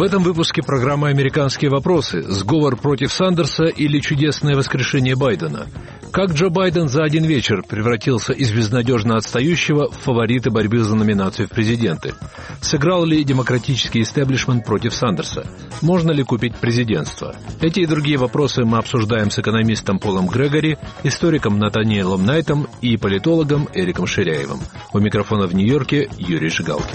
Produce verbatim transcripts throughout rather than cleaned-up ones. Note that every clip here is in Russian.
В этом выпуске программы «Американские вопросы». Сговор против Сандерса или чудесное воскрешение Байдена? Как Джо Байден за один вечер превратился из безнадежно отстающего в фаворита борьбы за номинацию в президенты? Сыграл ли демократический истеблишмент против Сандерса? Можно ли купить президентство? Эти и другие вопросы мы обсуждаем с экономистом Полом Грегори, историком Натаниэлом Найтом и политологом Эриком Ширяевым. У микрофона в Нью-Йорке Юрий Жигалкин.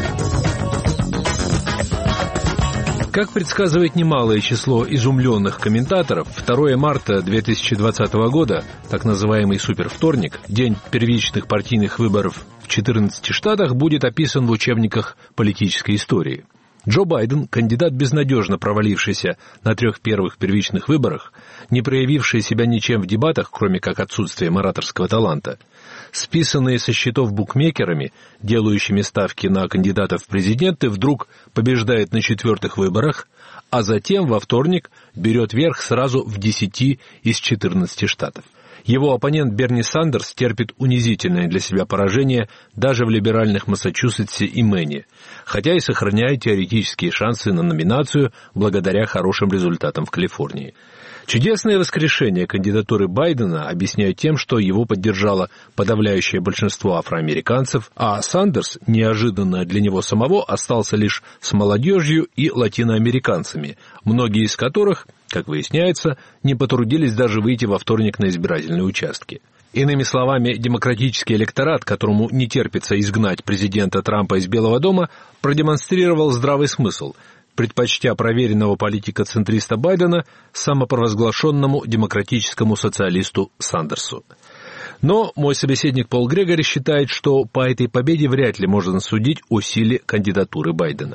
Как предсказывает немалое число изумленных комментаторов, второго марта две тысячи двадцатого года, так называемый супервторник, день первичных партийных выборов в четырнадцати штатах, будет описан в учебниках политической истории. Джо Байден, кандидат, безнадежно провалившийся на трех первых первичных выборах, не проявивший себя ничем в дебатах, кроме как отсутствием ораторского таланта, списанные со счетов букмекерами, делающими ставки на кандидатов в президенты, вдруг побеждает на четвертых выборах, а затем во вторник берет верх сразу в десяти из четырнадцати штатов. Его оппонент Берни Сандерс терпит унизительное для себя поражение даже в либеральных Массачусетсе и Мэне, хотя и сохраняет теоретические шансы на номинацию благодаря хорошим результатам в Калифорнии. Чудесное воскрешение кандидатуры Байдена объясняют тем, что его поддержало подавляющее большинство афроамериканцев, а Сандерс, неожиданно для него самого, остался лишь с молодежью и латиноамериканцами, многие из которых, как выясняется, не потрудились даже выйти во вторник на избирательные участки. Иными словами, демократический электорат, которому не терпится изгнать президента Трампа из Белого дома, продемонстрировал здравый смысл, предпочтя проверенного политика-центриста Байдена самопровозглашенному демократическому социалисту Сандерсу. Но мой собеседник Пол Грегори считает, что по этой победе вряд ли можно судить о силе кандидатуры Байдена.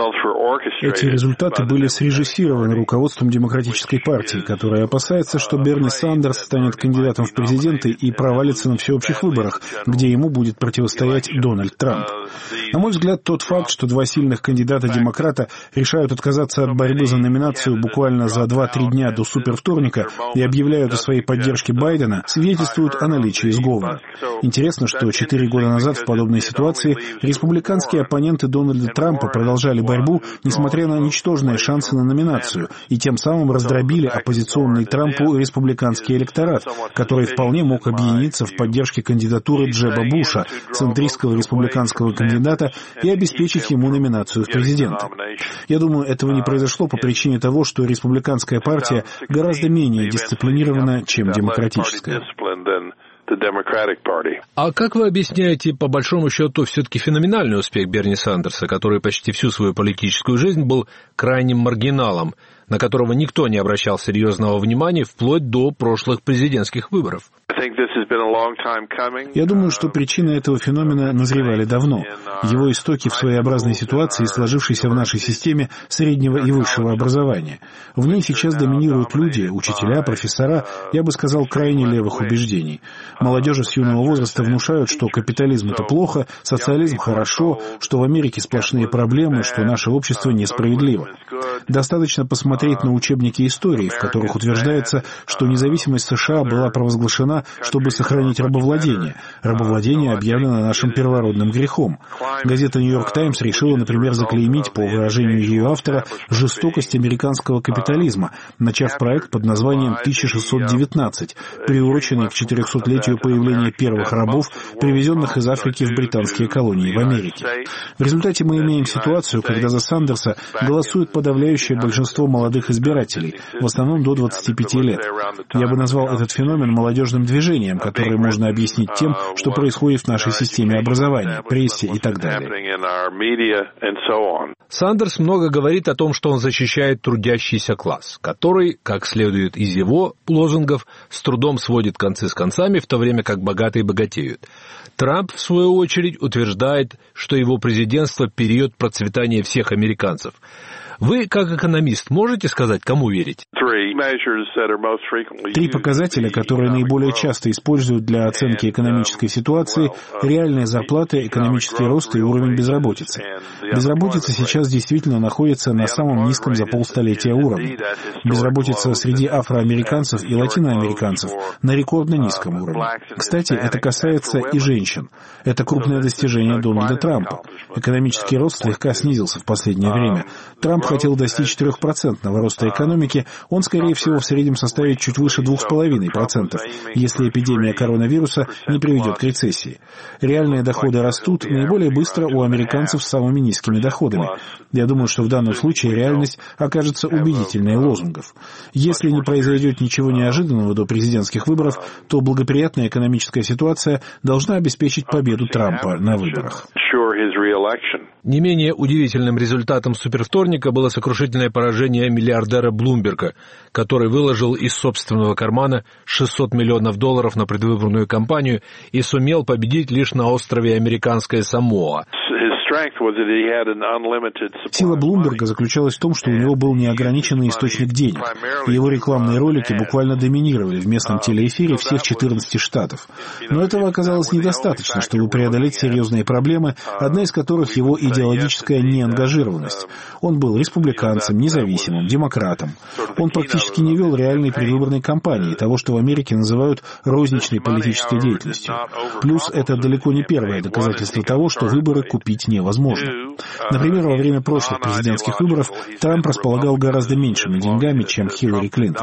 Эти результаты были срежиссированы руководством Демократической партии, которая опасается, что Берни Сандерс станет кандидатом в президенты и провалится на всеобщих выборах, где ему будет противостоять Дональд Трамп. На мой взгляд, тот факт, что два сильных кандидата-демократа решают отказаться от борьбы за номинацию буквально за два-три дня до супервторника и объявляют о своей поддержке Байдена, свидетельствует о наличии сговора. Интересно, что четыре года назад в подобной ситуации республиканские оппоненты Дональда Трампа продолжали борьбу, несмотря на ничтожные шансы на номинацию, и тем самым раздробили оппозиционный Трампу республиканский электорат, который вполне мог объединиться в поддержке кандидатуры Джеба Буша, центристского республиканского кандидата, и обеспечить ему номинацию в президенты. Я думаю, этого не произошло по причине того, что республиканская партия гораздо менее дисциплинирована, чем демократическая. А как вы объясняете, по большому счету, все-таки феноменальный успех Берни Сандерса, который почти всю свою политическую жизнь был крайним маргиналом, на которого никто не обращал серьезного внимания вплоть до прошлых президентских выборов? Я думаю, что причины этого феномена назревали давно. Его истоки в своеобразной ситуации, сложившейся в нашей системе среднего и высшего образования. В ней сейчас доминируют люди, учителя, профессора, я бы сказал, крайне левых убеждений. Молодежи с юного возраста внушают, что капитализм — это плохо, социализм — хорошо, что в Америке сплошные проблемы, что наше общество несправедливо. Достаточно посмотреть на учебники истории, в которых утверждается, что независимость США была провозглашена, чтобы сохранить рабовладение. Рабовладение объявлено нашим первородным грехом. Газета «Нью-Йорк Таймс» решила, например, заклеймить, по выражению ее автора, жестокость американского капитализма, начав проект под названием тысяча шестьсот девятнадцать, приуроченный к четырехсотлетию появления первых рабов, привезенных из Африки в британские колонии в Америке. В результате мы имеем ситуацию, когда за Сандерса голосует подавляющее большинство молодых избирателей, в основном до двадцати пяти лет. Я бы назвал этот феномен молодежным движением, которое можно объяснить тем, что происходит в нашей системе образования, прессе и так далее. Сандерс много говорит о том, что он защищает трудящийся класс, который, как следует из его лозунгов, с трудом сводит концы с концами, в то время как богатые богатеют. Трамп, в свою очередь, утверждает, что его президентство – период процветания всех американцев. Вы, как экономист, можете сказать, кому верить? Три показателя, которые наиболее часто используют для оценки экономической ситуации – реальная зарплата, экономический рост и уровень безработицы. Безработица сейчас действительно находится на самом низком за полстолетия уровне. Безработица среди афроамериканцев и латиноамериканцев на рекордно низком уровне. Кстати, это касается и женщин. Это крупное достижение Дональда Трампа. Экономический рост слегка снизился в последнее время. Трамп хотел достичь трехпроцентного роста экономики, он, скорее всего, в среднем составит чуть выше двух с половиной процентов, если эпидемия коронавируса не приведет к рецессии. Реальные доходы растут наиболее быстро у американцев с самыми низкими доходами. Я думаю, что в данном случае реальность окажется убедительнее лозунгов. Если не произойдет ничего неожиданного до президентских выборов, то благоприятная экономическая ситуация должна обеспечить победу Трампа на выборах. Не менее удивительным результатом супервторника было сокрушительное поражение миллиардера Блумберга, который выложил из собственного кармана шестьсот миллионов долларов на предвыборную кампанию и сумел победить лишь на острове Американская Самоа. Сила Блумберга заключалась в том, что у него был неограниченный источник денег, и его рекламные ролики буквально доминировали в местном телеэфире всех четырнадцати штатов. Но этого оказалось недостаточно, чтобы преодолеть серьезные проблемы, одна из которых его идеологическая неангажированность. Он был республиканцем, независимым, демократом. Он практически не вел реальной предвыборной кампании, того, что в Америке называют розничной политической деятельностью. Плюс это далеко не первое доказательство того, что выборы купить невозможно. Например, во время прошлых президентских выборов Трамп располагал гораздо меньшими деньгами, чем Хиллари Клинтон.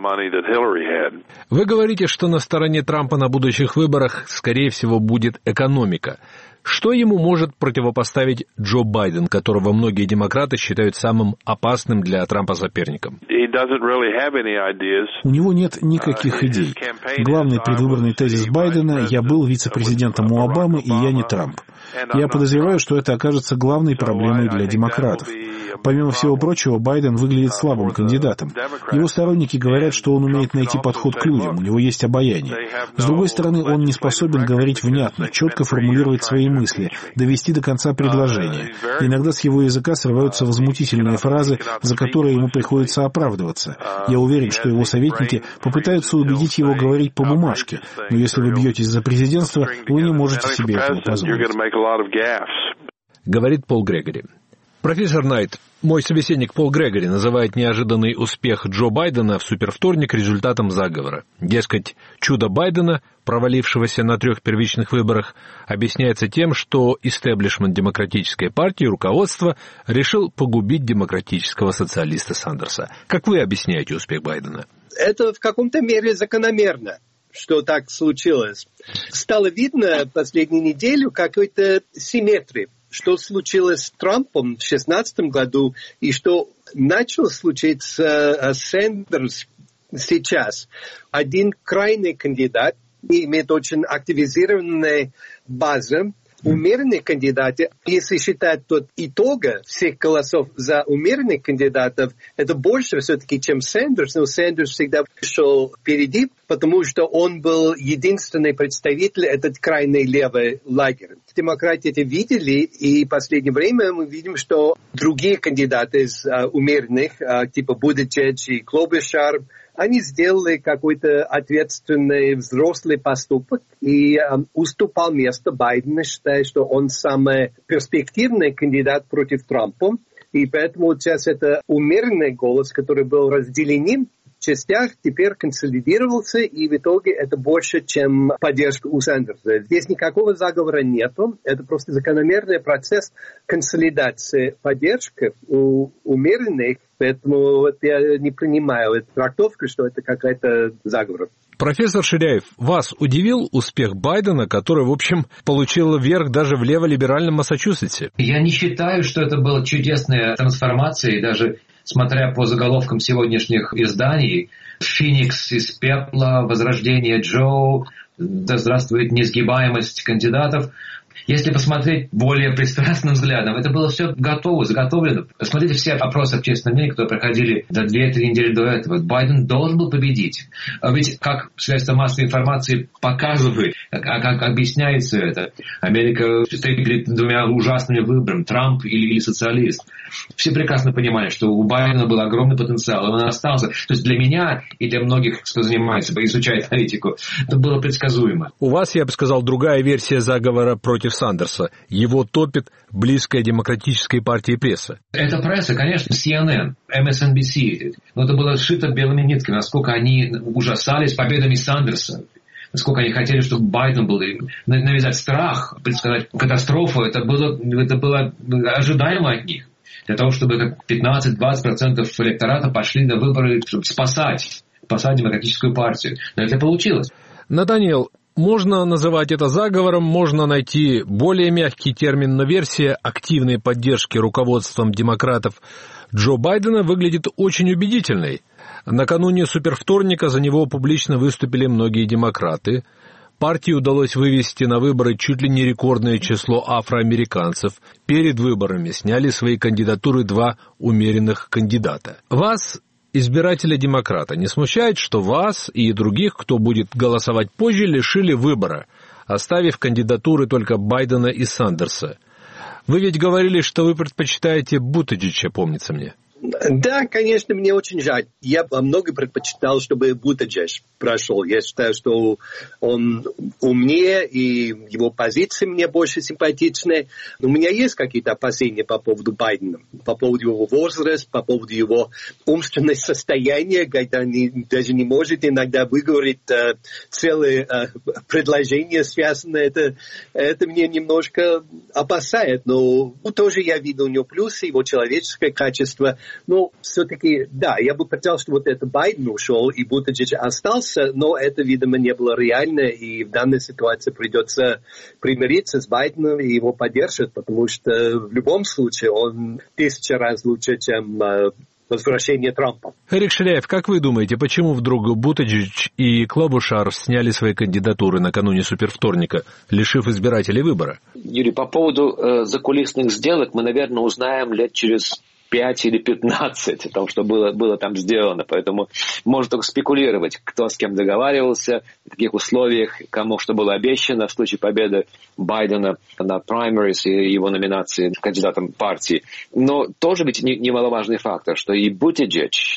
Вы говорите, что на стороне Трампа на будущих выборах, скорее всего, будет экономика. Что ему может противопоставить Джо Байден, которого многие демократы считают самым опасным для Трампа соперником? У него нет никаких идей. Главный предвыборный тезис Байдена: «Я был вице-президентом у Обамы, и я не Трамп». Я подозреваю, что это окажется главной проблемой для демократов. Помимо всего прочего, Байден выглядит слабым кандидатом. Его сторонники говорят, что он умеет найти подход к людям, у него есть обаяние. С другой стороны, он не способен говорить внятно, четко формулировать свои мысли, довести до конца предложение. Иногда с его языка срываются возмутительные фразы, за которые ему приходится оправдываться. Я уверен, что его советники попытаются убедить его говорить по бумажке, но если вы бьетесь за президентство, вы не можете себе этого позволить. Говорит Пол Грегори. Профессор Найт, мой собеседник Пол Грегори называет неожиданный успех Джо Байдена в супервторник результатом заговора. Дескать, чудо Байдена, провалившегося на трех первичных выборах, объясняется тем, что истеблишмент демократической партии, руководство, решил погубить демократического социалиста Сандерса. Как вы объясняете успех Байдена? Это в каком-то мере закономерно, что так случилось. Стало видно последнюю неделю какой-то симметрии. Что случилось с Трампом в две тысячи шестнадцатом году и что началось случиться с Сандерсом сейчас. Один крайний кандидат имеет очень активизированную базу. Умеренные кандидаты, если считать тот итога всех голосов за умеренных кандидатов, это больше все-таки, чем Сандерс. Но Сандерс всегда шел впереди, потому что он был единственный представитель этот крайний левый лагерь. Демократы это видели, и в последнее время мы видим, что другие кандидаты из uh, умеренных, uh, типа Будетич и Клобешар, они сделали какой-то ответственный взрослый поступок и э, уступал место Байдену, считая, что он самый перспективный кандидат против Трампа. И поэтому сейчас это умеренный голос, который был разделен в частях, теперь консолидировался, и в итоге это больше, чем поддержка у Сандерса. Здесь никакого заговора нету, это просто закономерный процесс консолидации поддержки у умеренных. Поэтому вот я не принимаю эту трактовку, что это какая-то заговор. Профессор Ширяев, вас удивил успех Байдена, который, в общем, получил верх даже в леволиберальном Массачусетсе? Я не считаю, что это была чудесная трансформация, и даже смотря по заголовкам сегодняшних изданий, «Феникс из пепла», «Возрождение Джо», «Да здравствует несгибаемость кандидатов». Если посмотреть более пристрастным взглядом, это было все готово, заготовлено. Посмотрите все опросы общественного мнения, которые проходили за две-три недели до этого. Байден должен был победить. А ведь как средства массовой информации показывают, как, как объясняется это. Америка стоит перед двумя ужасными выборами, Трамп или, или социалист. Все прекрасно понимали, что у Байдена был огромный потенциал, и он остался. То есть для меня и для многих, кто занимается, изучает политику, это было предсказуемо. У вас, я бы сказал, другая версия заговора против Сандерса. Его топит близкая демократической партии пресса. Это пресса, конечно, си эн эн, эм эс эн би си. Но это было сшито белыми нитками, насколько они ужасались победами Сандерса. Насколько они хотели, чтобы Байден был, навязать страх, предсказать катастрофу. Это было, это было ожидаемо от них. для того, чтобы пятнадцать-двадцать процентов электората пошли на выборы, чтобы спасать, спасать демократическую партию. Но это получилось. Натаниэл, можно называть это заговором, можно найти более мягкий термин, но версия активной поддержки руководством демократов Джо Байдена выглядит очень убедительной. Накануне супервторника за него публично выступили многие демократы. Партии удалось вывести на выборы чуть ли не рекордное число афроамериканцев. Перед выборами сняли свои кандидатуры два умеренных кандидата. Вас, избирателя-демократа, не смущает, что вас и других, кто будет голосовать позже, лишили выбора, оставив кандидатуры только Байдена и Сандерса? Вы ведь говорили, что вы предпочитаете Бутиджича, помнится мне. Да, конечно, мне очень жаль. Я во многом предпочитал, чтобы Бутиджич прошел. Я считаю, что он умнее, и его позиции мне больше симпатичны. У меня есть какие-то опасения по поводу Байдена, по поводу его возраста, по поводу его умственного состояния, когда он даже не может иногда выговорить э, целые э, предложения, связанные. Это, это меня немножко опасает. Но тоже я видел у него плюсы, его человеческое качество. Но все-таки, да, я бы хотел, чтобы вот это Байден ушел и Бутиджич остался, но это, видимо, не было реально, и в данной ситуации придется примириться с Байденом и его поддержать, потому что в любом случае он тысячу раз лучше, чем э, возвращение Трампа. Эрик Ширяев, как вы думаете, почему вдруг Бутиджич и Клобушар сняли свои кандидатуры накануне супервторника, лишив избирателей выбора? Юрий, по поводу э, закулисных сделок мы, наверное, узнаем лет через пять или пятнадцать о том, что было, было там сделано. Поэтому можно только спекулировать, кто с кем договаривался, в каких условиях, кому что было обещано в случае победы Байдена на праймерис и его номинации кандидатом партии. Но тоже ведь немаловажный фактор, что и Бутиджич,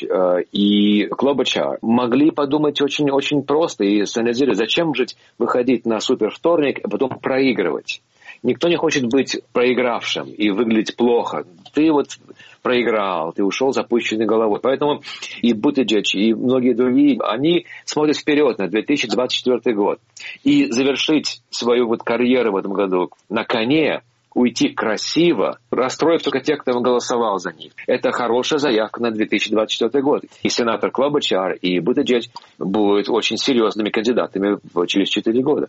и Клобучар могли подумать очень-очень просто и санализировать, зачем же выходить на супервторник, а потом проигрывать. Никто не хочет быть проигравшим и выглядеть плохо. Ты вот проиграл, ты ушел с опущенной головой. Поэтому и Бутиджич, и многие другие, они смотрят вперед на две тысячи двадцать четвёртый год. И завершить свою вот карьеру в этом году на коне, уйти красиво, расстроив только тех, кто голосовал за них. Это хорошая заявка на две тысячи двадцать четвёртый год. И сенатор Клобучар, и Бутиджич будут очень серьезными кандидатами через четыре года.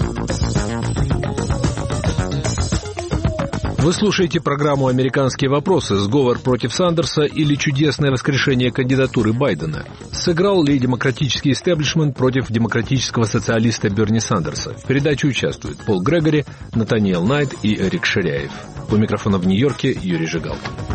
Вы слушаете программу «Американские вопросы. Сговор против Сандерса или чудесное воскрешение кандидатуры Байдена». Сыграл ли демократический истеблишмент против демократического социалиста Берни Сандерса? В передаче участвуют Пол Грегори, Натаниэл Найт и Эрик Ширяев. У микрофона в Нью-Йорке Юрий Жигал.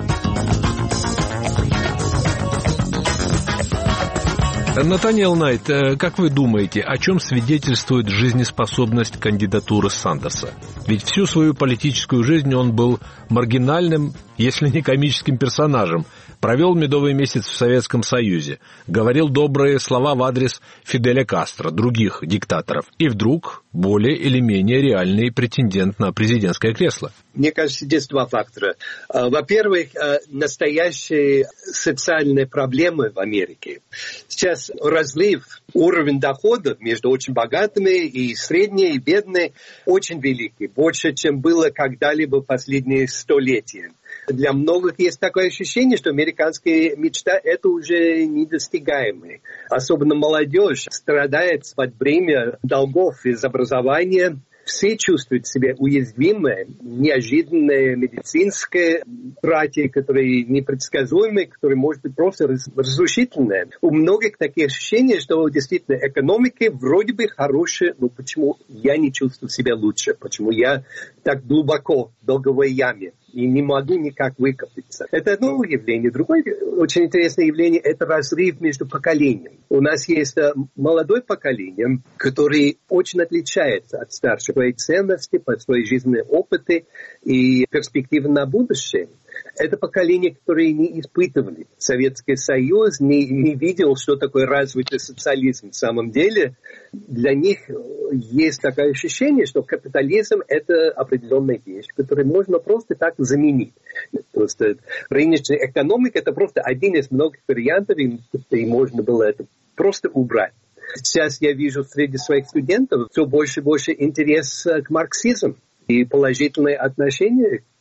Натаниэл Найт, как вы думаете, о чем свидетельствует жизнеспособность кандидатуры Сандерса? Ведь всю свою политическую жизнь он был маргинальным, если не комическим персонажем, провел медовый месяц в Советском Союзе, говорил добрые слова в адрес Фиделя Кастро, других диктаторов, и вдруг более или менее реальный претендент на президентское кресло. Мне кажется, здесь два фактора. Во-первых, настоящие социальные проблемы в Америке. Сейчас разлив, уровень доходов между очень богатыми и средние, и бедные очень великий. Больше, чем было когда-либо в последние столетия. Для многих есть такое ощущение, что американская мечта – это уже недостигаемое. Особенно молодежь страдает под бремя долгов из образования. Все чувствуют себя уязвимые, неожиданные медицинские братья, которые непредсказуемые, которые, может быть, просто разрушительные. У многих такие ощущения, что действительно экономика вроде бы хорошая, но почему я не чувствую себя лучше? Почему я так глубоко в долговой яме и не могу никак выкопаться? Это одно явление. Другое очень интересное явление – это разрыв между поколениями. У нас есть молодое поколение, которое очень отличается от старшего. Свои ценности, по свои жизненные опыты и перспективы на будущее. Это поколение, которое не испытывали Советский Союз, не, не видел, что такое развитый социализм. В самом деле для них есть такое ощущение, что капитализм – это определенная вещь, которую можно просто так заменить. Просто рыночная экономика – это просто один из многих вариантов, и, и можно было это просто убрать. Сейчас я вижу среди своих студентов все больше и больше интерес к марксизму и положительное отношение к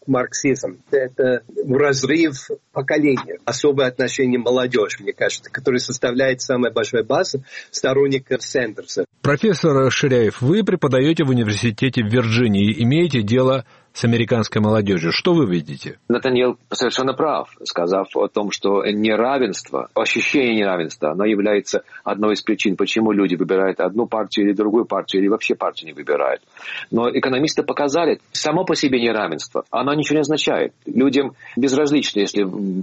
марксизм. Это разрыв поколения, особое отношение молодежи, мне кажется, которое составляет самая большая база сторонников Сэндерса. Профессор Ширяев, вы преподаете в университете в Вирджинии, имеете дело с американской молодежью. Что вы видите? Натаниэл совершенно прав, сказав о том, что неравенство, ощущение неравенства, оно является одной из причин, почему люди выбирают одну партию или другую партию, или вообще партию не выбирают. Но экономисты показали, само по себе неравенство, оно ничего не означает. Людям безразлично, если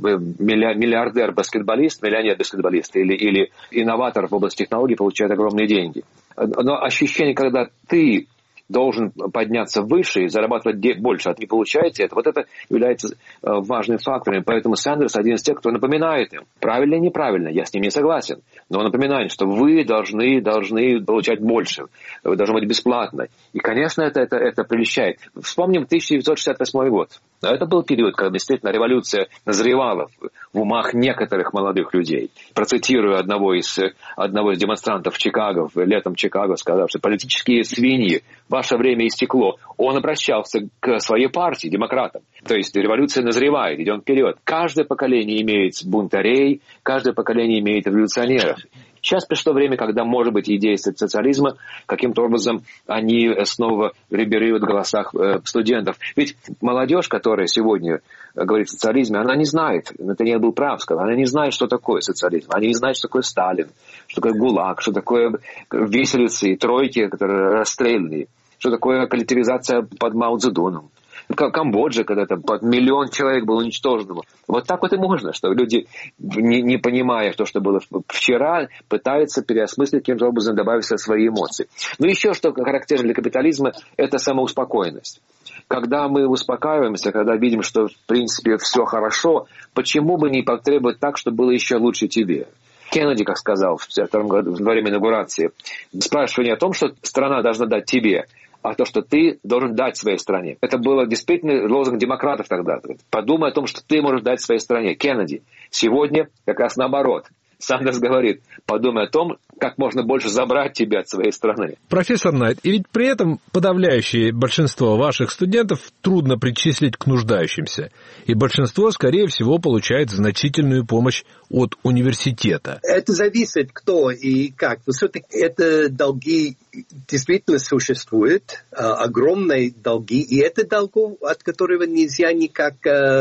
миллиардер-баскетболист, миллионер-баскетболист или, или инноватор в области технологий получает огромные деньги. Но ощущение, когда ты должен подняться выше и зарабатывать больше, а не получаете это, вот это является важным фактором. Поэтому Сэндерс один из тех, кто напоминает им. Правильно или неправильно, я с ним не согласен. Но он напоминает, что вы должны, должны получать больше. Вы должны быть бесплатно. И, конечно, это, это, это прельщает. Вспомним тысяча девятьсот шестьдесят восьмой год. Это был период, когда действительно революция назревала в умах некоторых молодых людей. Процитирую одного из, одного из демонстрантов в Чикаго, летом Чикаго, сказав, что политические свиньи, ваше время истекло. Он обращался к своей партии, демократам. То есть революция назревает, идем вперед. Каждое поколение имеет бунтарей, каждое поколение имеет революционеров. Сейчас пришло время, когда, может быть, идеи социализма каким-то образом они снова реберируют в голосах студентов. Ведь молодежь, которая сегодня говорит о социализме, она не знает, Натаниэл был прав, сказал, она не знает, что такое социализм, она не знает, что такое Сталин, что такое ГУЛАГ, что такое виселицы и тройки, которые расстреляны, что такое коллективизация под Мао Цзэдуном. Камбоджа, когда там под миллион человек был уничтожен. Вот так вот и можно, что люди, не, не понимая то, что было вчера, пытаются переосмыслить каким-то образом, добавить свои эмоции. Ну еще что характерно для капитализма, это самоуспокоенность. Когда мы успокаиваемся, когда видим, что в принципе все хорошо, почему бы не потребовать так, чтобы было еще лучше тебе? Кеннеди, как сказал в пятьдесят втором году во время инаугурации, спрашивая не о том, что страна должна дать тебе, а то, что ты должен дать своей стране. Это было действительно лозунг демократов тогда. Подумай о том, что ты можешь дать своей стране. Кеннеди. Сегодня как раз наоборот. Сандерс говорит, подумай о том, как можно больше забрать тебя от своей страны. Профессор Найт, и ведь при этом подавляющее большинство ваших студентов трудно причислить к нуждающимся. И большинство, скорее всего, получает значительную помощь от университета. Это зависит, кто и как. Все-таки это долги действительно существуют, огромные долги, и это долги, от которого нельзя никак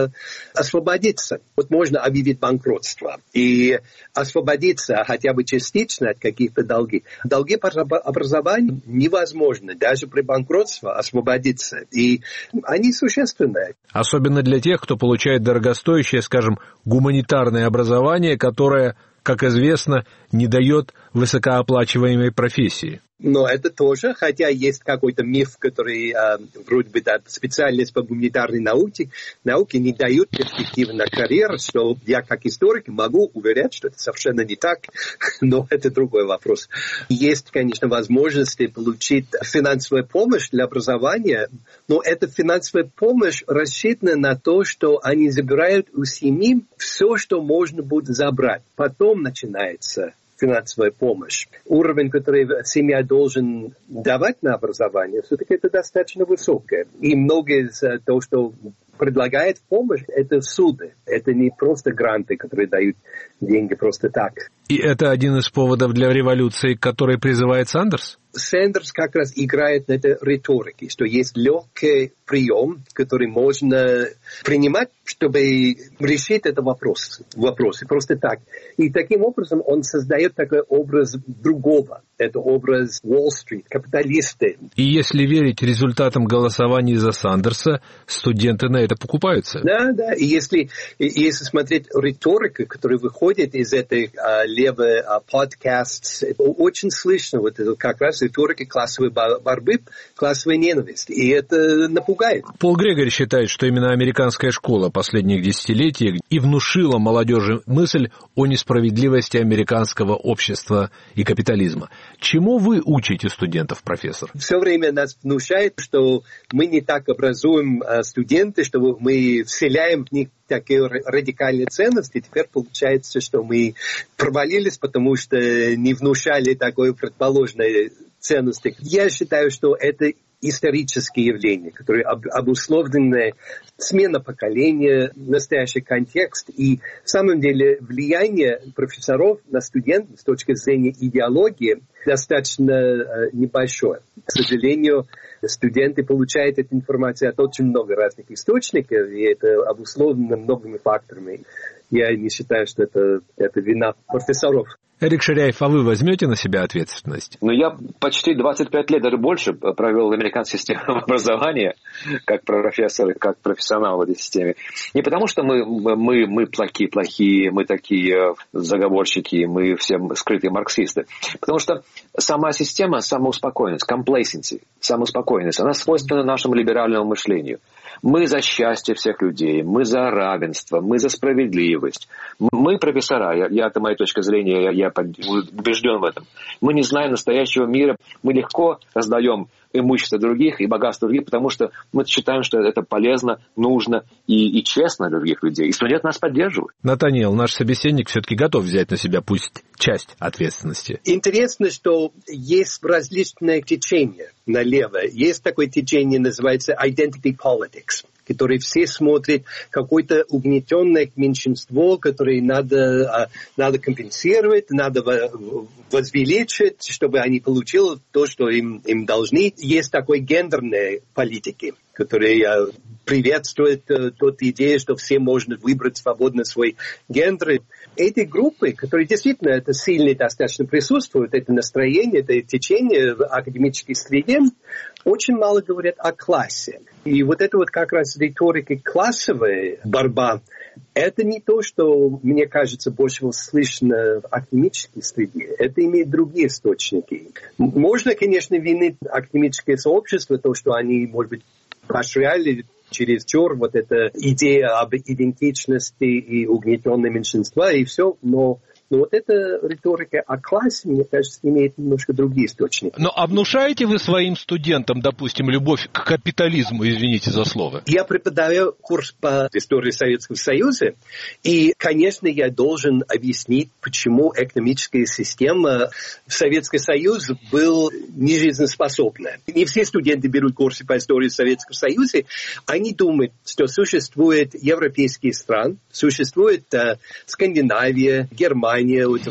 освободиться. Вот можно объявить банкротство и освободиться хотя бы частично от каких-то долгов. Долги по образованию невозможно даже при банкротстве освободиться, и они существенные. Особенно для тех, кто получает дорогостоящее, скажем, гуманитарное образование, которое, как известно, не дает высокооплачиваемой профессии. Но это тоже, хотя есть какой-то миф, который э, вроде бы да, специальность по гуманитарной науке, науке не дают перспективы на карьеру, что я как историк могу уверять, что это совершенно не так, но это другой вопрос. Есть, конечно, возможности получить финансовую помощь для образования, но эта финансовая помощь рассчитана на то, что они забирают у семьи все, что можно будет забрать. Потом начинается финансовая помощь. Уровень, который семья должен давать на образование, все-таки это достаточно высокое. И многое из того, что предлагает помощь, это суды. Это не просто гранты, которые дают деньги просто так. И это один из поводов для революции, к которой призывает Сандерс? Сэндерс как раз играет на этой риторике, что есть легкий прием, который можно принимать, чтобы решить этот вопрос, вопросы просто так. И таким образом он создает такой образ другого. Это образ Уолл-стрит, капиталисты. И если верить результатам голосования за Сандерса, студенты на это покупаются. Да, да. И если, если смотреть риторику, которая выходит из этой а, левой а, подкаст, очень слышно вот это как раз риторики классовой борьбы, классовой ненависти. И это напугает. Пол Грегори считает, что именно американская школа последних десятилетий и внушила молодежи мысль о несправедливости американского общества и капитализма. Чему вы учите студентов, профессор? Все время нас внушает, что мы не так образуем студенты, что мы вселяем в них такие радикальные ценности. Теперь получается, что мы провалились, потому что не внушали такой предположенной ценности. Я считаю, что это исторические явления, которые об, обусловлены смена поколения, настоящий контекст. И в самом деле влияние профессоров на студентов с точки зрения идеологии достаточно э, небольшое. К сожалению, студенты получают эту информацию от очень много разных источников, и это обусловлено многими факторами. Я не считаю, что это, это вина профессоров. Эрик Ширяев, а вы возьмете на себя ответственность? Ну, я почти двадцать пять лет, даже больше, провел в американской системе образования, как профессор, как профессионал в этой системе. Не потому, что мы, мы, мы плохие, плохие, мы такие заговорщики, мы все скрытые марксисты. Потому что сама система, самоуспокоенность, complacency, самоуспокоенность, она свойственна нашему либеральному мышлению. Мы за счастье всех людей, мы за равенство, мы за справедливость. Мы профессора, я, я, это моя точка зрения, я, я убежден в этом. Мы не знаем настоящего мира, мы легко раздаем имущество других и богатство других, потому что мы считаем, что это полезно, нужно и, и честно для других людей. И студенты нас поддерживают. Натаниэл, наш собеседник все-таки готов взять на себя пусть часть ответственности. Интересно, что есть различные течения налево. Есть такое течение, называется identity politics, который все смотрят какое-то угнетенное меньшинство, которое надо, надо компенсировать, надо возвеличить, чтобы они получили то, что им, им должны. Есть такой гендерной политики, которая приветствует ту идею, что все можно выбрать свободно свой гендер. Эти группы, которые действительно это сильно достаточно присутствуют, это настроение, это течение в академической среде, очень мало говорят о классе. И вот это вот как раз риторика классовая борьба, это не то, что, мне кажется, больше всего слышно в академической среде. Это имеет другие источники. Можно, конечно, винить академическое сообщество, то, что они, может быть, поощряли чересчур вот эта идея об идентичности и угнетенного меньшинства и все, но Но вот эта риторика о классе, мне кажется, имеет немножко другие источники. Но а внушаете вы своим студентам, допустим, любовь к капитализму, извините за слово? Я преподаю курс по истории Советского Союза, и, конечно, я должен объяснить, почему экономическая система в Советском Союзе была нежизнеспособна. Не все студенты берут курсы по истории Советского Союза, они думают, что существуют европейские страны, существует uh, Скандинавия, Германия,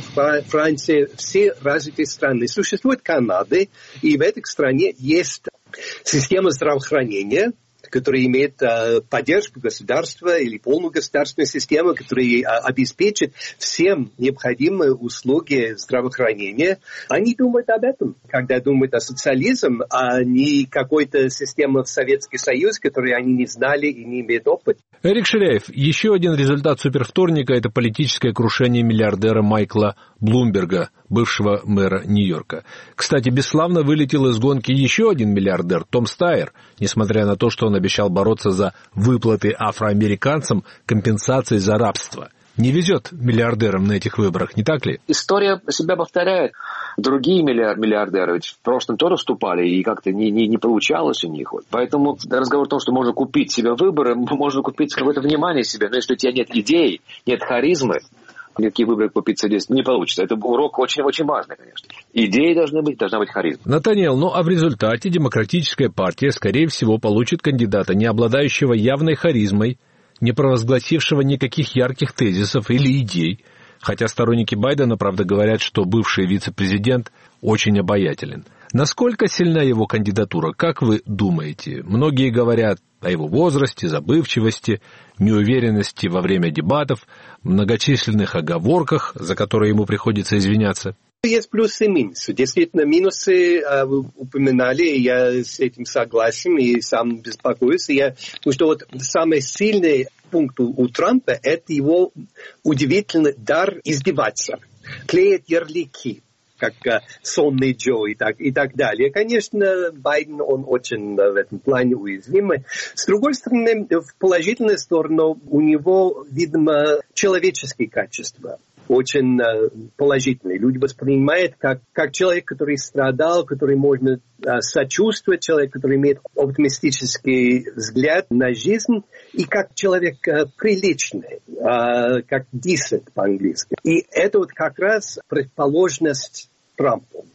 Франция, все развитые страны. Существует Канада, и в этой стране есть система здравоохранения, которая имеет э, поддержку государства или полную государственную систему, которая э, обеспечит всем необходимые услуги здравоохранения. Они думают об этом, когда думают о социализме, а не какой-то системе в Советский Союз, которую они не знали и не имеют опыта. Эрик Ширяев, еще один результат супервторника – это политическое крушение миллиардера Майкла Блумберга, бывшего мэра Нью-Йорка. Кстати, бесславно вылетел из гонки еще один миллиардер, Том Стайер, несмотря на то, что он обещал бороться за выплаты афроамериканцам компенсации за рабство. Не везет миллиардерам на этих выборах, не так ли? История себя повторяет. Другие миллиардеры ведь в прошлом тоже вступали, и как-то не, не, не получалось у них. Поэтому разговор о том, что можно купить себе выборы, можно купить какое-то внимание себе. Но если у тебя нет идей, нет харизмы, никакие выборы купиться здесь не получится. Это урок очень-очень важный, конечно. Идеи должны быть, должна быть харизма. Натаниэл, ну а в результате демократическая партия, скорее всего, получит кандидата, не обладающего явной харизмой, не провозгласившего никаких ярких тезисов или идей. Хотя сторонники Байдена, правда, говорят, что бывший вице-президент очень обаятелен. Насколько сильна его кандидатура, как вы думаете? Многие говорят о его возрасте, забывчивости, неуверенности во время дебатов, многочисленных оговорках, за которые ему приходится извиняться. Есть плюсы и минусы. Действительно, минусы э, вы упоминали, и я с этим согласен и сам беспокоюсь. Я думаю, что вот самый сильный пункт у, у Трампа – это его удивительный дар издеваться, клеить ярлыки, как э, сонный Джо и так, и так далее. Конечно, Байден, он очень в этом плане уязвимый. С другой стороны, в положительную сторону у него, видимо, человеческие качества очень положительные. Люди воспринимают как, как человек, который страдал, который можно а, сочувствовать, человек, который имеет оптимистический взгляд на жизнь, и как человек а, приличный, а, как decent по-английски. И это вот как раз предположенность Трампу.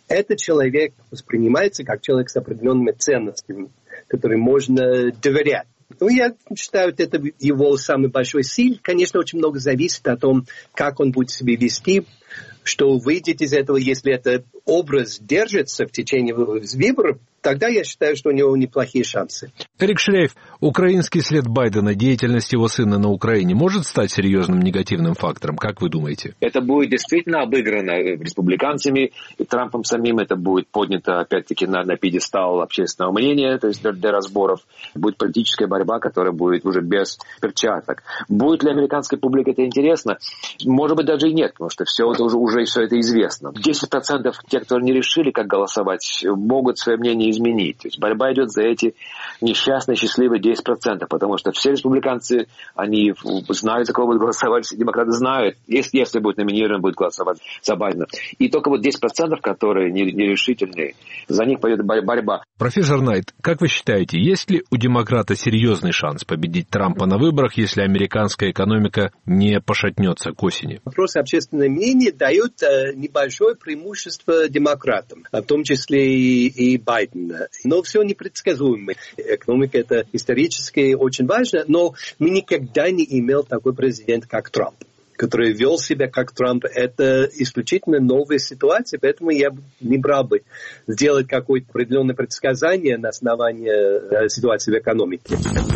Этот человек воспринимается как человек с определенными ценностями, которым можно доверять. Ну, я считаю, это его самый большой сил. Конечно, очень много зависит от того, как он будет себя вести, что выйдет из этого, если этот образ держится в течение выборов, тогда я считаю, что у него неплохие шансы. Эрик Ширяев, украинский след Байдена, деятельность его сына на Украине может стать серьезным негативным фактором, как вы думаете? Это будет действительно обыграно республиканцами и Трампом самим, это будет поднято опять-таки на, на пьедестал общественного мнения, то есть для, для разборов. Будет политическая борьба, которая будет уже без перчаток. Будет ли американской публике это интересно? Может быть, даже и нет, потому что все это уже, уже все это известно. десять процентов тех, кто не решили, как голосовать, могут свое мнение изменить. То есть борьба идет за эти несчастные, счастливые десять процентов, потому что все республиканцы, они знают, за кого будут голосовать, демократы знают, если, если будет номинирован, будет голосовать за Байдена. И только вот десять процентов, которые нерешительные, за них пойдет борьба. Профессор Найт, как вы считаете, есть ли у демократа серьезный шанс победить Трампа на выборах, если американская экономика не пошатнется к осени? Вопрос общественного мнения дает э, небольшое преимущество демократам, в том числе и, и Байдену. Но все непредсказуемо. Экономика это исторически очень важно, но мы никогда не имели такой президент, как Трамп, который вел себя как Трамп. Это исключительно новая ситуация, поэтому я не брал бы сделать какое-то определенное предсказание на основании ситуации в экономике.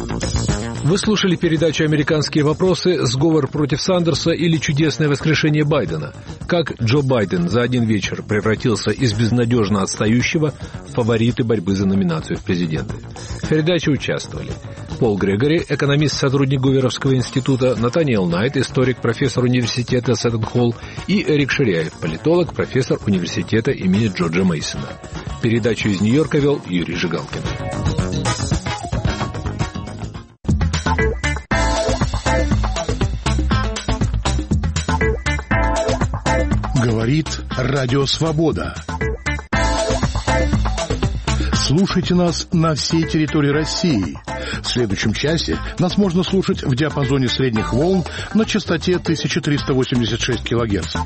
Вы слушали передачу «Американские вопросы. Сговор против Сандерса или чудесное воскрешение Байдена». Как Джо Байден за один вечер превратился из безнадежно отстающего в фавориты борьбы за номинацию в президенты. В передаче участвовали Пол Грегори, экономист, сотрудник Гуверовского института, Натаниэл Найт, историк, профессор университета Сэттон-Холл, и Эрик Ширяев, политолог, профессор университета имени Джорджа Мейсона. Передачу из Нью-Йорка вел Юрий Жигалкин. Говорит Радио Свобода. Слушайте нас на всей территории России. В следующем часе нас можно слушать в диапазоне средних волн на частоте тысяча триста восемьдесят шесть килогерц.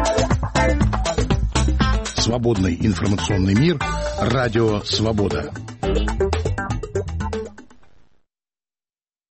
Свободный информационный мир. Радио Свобода.